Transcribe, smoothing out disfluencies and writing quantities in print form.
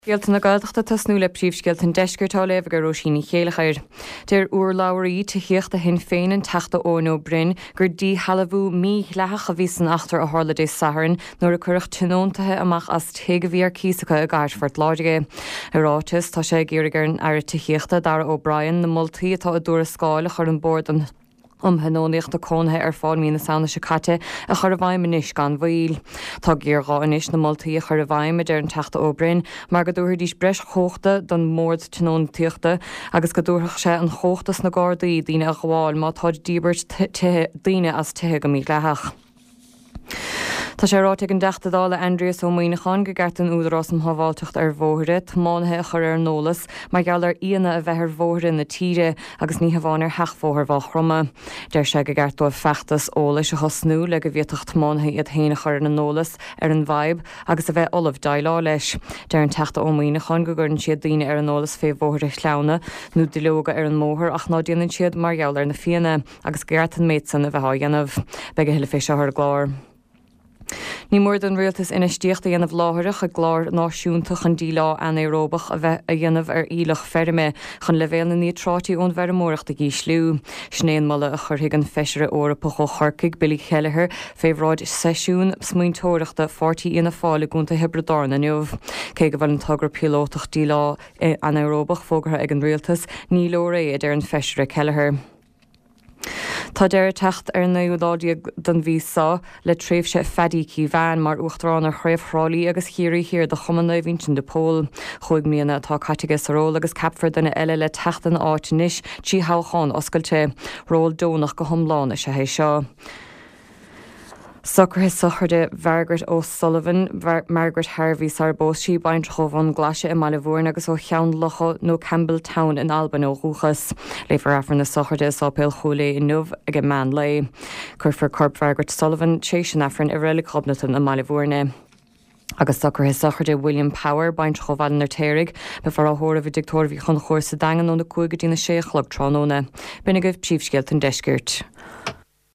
Gealta na gaalteachta tasnú le príomhscéalt an deisceirtá le gur róisíní chéalachair. Deir uair labhraí tuíochta hin féin an teachta ónó brin gur dí halabhú mí leach a bhí san achtar a tharla dé saharann nuair a chuireach tinóntathe amach as tuige bhíar císacha a gairsfort láidige. Arátas tá sé géirigar an air tuíochta Dara O'Brien na moltaí atá a dúra scáil a chur an bord an hanóíocht a cónthe fáil mína saona se caite a chur a bhaim inis gan bhil. Tá ggéará inis na moltaí a chur a bhaim a deir an teachta O'Brien, mar go dúir dís breis chóchta don mórd tinóntaíochta agus go dúrach sé an chóchtas na gádaí daoine a gháil má táid díbert daoine as tuthe go mí leach. Tá sé ráte an deachtadála Andreas Ó Maoineachán go gart an údarrás an thábháilteacht ar bmhóire, máthe a chur ar nólas, mar geallar íana a bheithir bmhóire na tíre agus ní hamháin ar heachmhóthar bhá chroma. Deir sé go gart dó feachtas ólas a chosnú le go bhíocht máthe iad héine chur na nólas ar an bhaib agus a bheith olah dailá leis. Deir an teachta Ó Maoineachán go gurn siad daoine ar an nólas fé bmhóthir chleanna nó dilóga ar an móthir ach ná déanann siad mar geallar na fianna agus gart an méidsan a bheith dhéanamh be go hiile fé se thar glár. Ní mór don rialtas inistíocht a dhéanamh láthirich a glár náisiúntaach an dílá anaeróbach a bheith a dhéanamh ar ílach ferme chun le bhéal na ní trátí ón vermóirecht a gí slú. Snéan mala a churthaigh an feisire órapa cho chorcaigh Billy Kelleher féhráid seisiún smaointóireachta 40 ina fála gúnta hebredána neamh. Cé go bhfuil an tugra pilótach dílá anaeróbach fógartha ag an rialtas ní lóré ar an feisire Kelleher. Tá deir techt ar naúdádia don bhísá le tréimhse fedící bhean mar uachtarrán ar chréibhrálaí agus chiirí hir de chumanna bhíonn de pól. Chúig míana tá caiteige saróla agus capfar duna eile le teachtan áitinis tí hácháin oscailte ról dónach go thomlána se hé seo. Sucrthe sucharde Margaret O'Sullivan, Margaret Harvey Sarbósí baint chomhan gláise i Malibhórn agus ó cheann locha nó Campbelltown in Alban ó Rúchas. Léifar afar na sucharde sápéil chula in nuamh ag an man lei. Curfar corp Margaret Sullivan tééis sin afran i réile cobnatan in Malibhórne. Agus sucrthe sucharde William Power baint chomhan ar téirigh be far a thóra bhí dictóir bhí chun chóir sa dagan ó na cuaig dína séchlog trónóna. Bina goibh príomhscéalt an deiscirt.